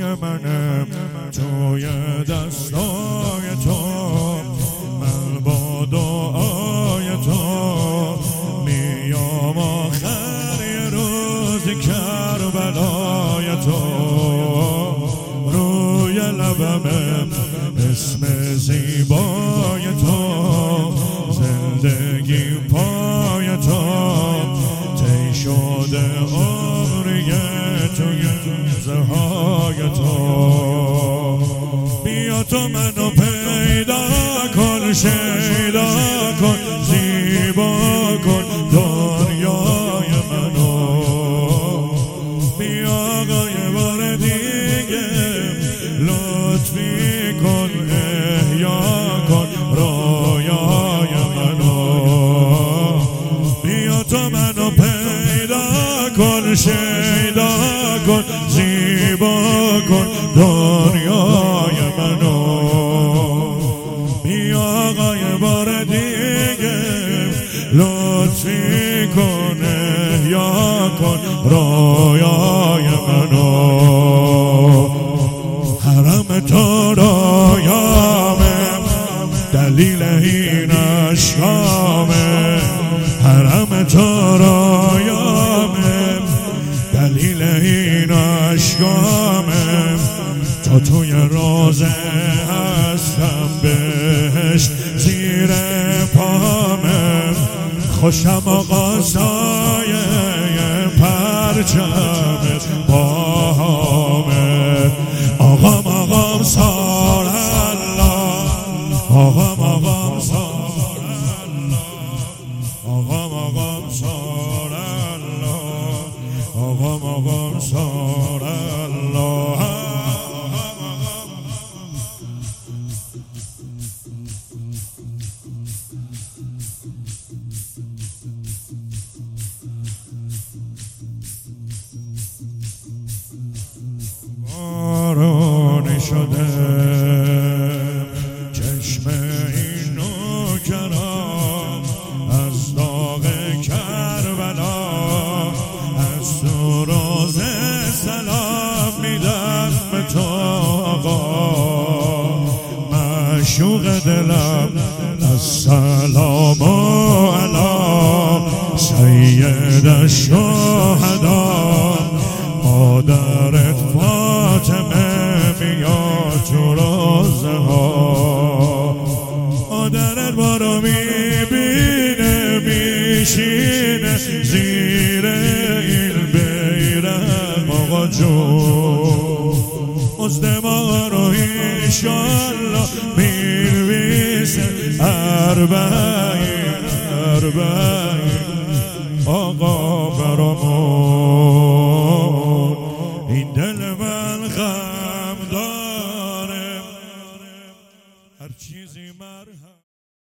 منم توی دستای تو، من با دعای تو میام آخر یه روز کربلای تو، روی لبم اسم زیبای تو، زندگی پای تو، تی شده عمری توی زهای تو. بیا تو منو پیدا کن، شیدا کن، زیبا کن دنیای منو. بیا آقا یه بار دیگه لطفی کن، احیا کن رویای منو. بیا تو منو پیدا کن، شیدا کن، زیبا کن دنیای منو. بیا آقا یه بار دیگه لطفی کن، احیا کن رویای منو. حرم تو رویامه، دلیل این اشکامه. حرم تو رویامه، دلیل این اشکامه. تا توی روزه هستم، بهشت زیر پامه. خوشم آقا سایه پرچمت باهامه. آقام آقام سار الله، آقام آقام سار الله، آقام آقام سار الله، آقام آقام سار الله. بارانی شده چشم این نوکران از داغ کربلا، از تو روز سلام میدم به تو آقا. معشوق دلم السلام علی سید الشهدا. مادرت فاطمه میاد تو روزه ها، مادرت ما رو میبینه میشینه زیر این بیرق آقا جون. مزد ما رو انشالله می‌نویسه اربعین آقا برامون. این دل من غم داره، هر چیزی مرهم